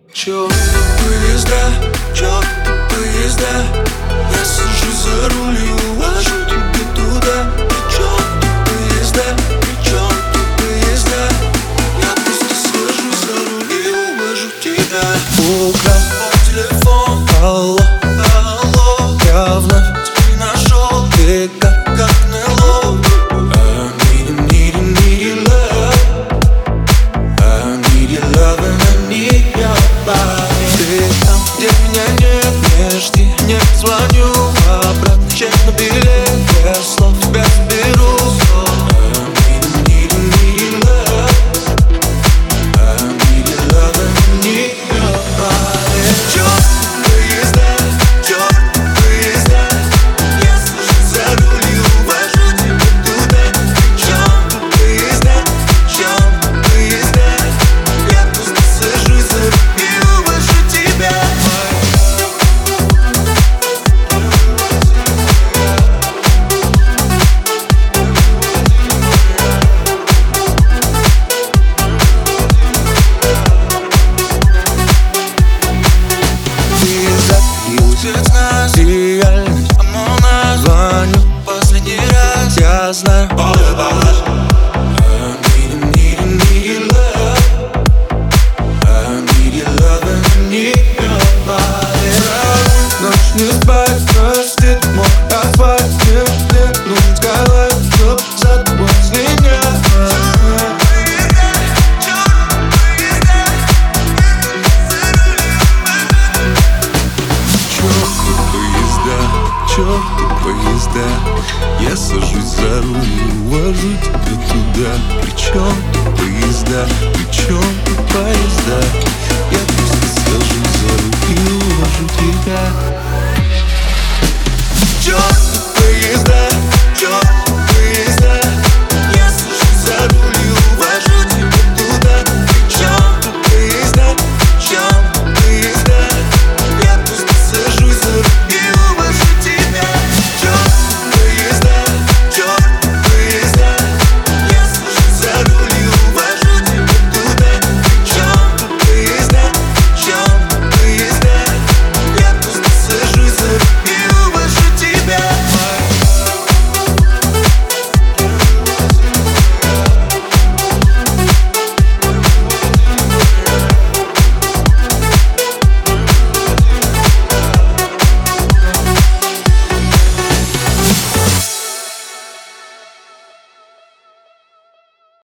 Чёрт поезда, чёрт поезда. Я сажусь за руль и увожу тебя туда. Чёрт поезда, чёрт поезда. Я просто сажусь за руль и увожу тебя. Украл телефон, алло, алло. Я вновь тебя нашел, ты как НЛО. Ты там, где меня нет, не жди, не позвоню обратно, честно билет, без слов тебя заберу. Реальность, звоню последний раз. Я знаю, ночь не спать, простит мой асфальт. Мне нужен скайлайт, чтоб за тобой слинять. Чёрты поезда, я сажусь за руль и увожу тебя туда. Причём тут поезда, причём тут поезда.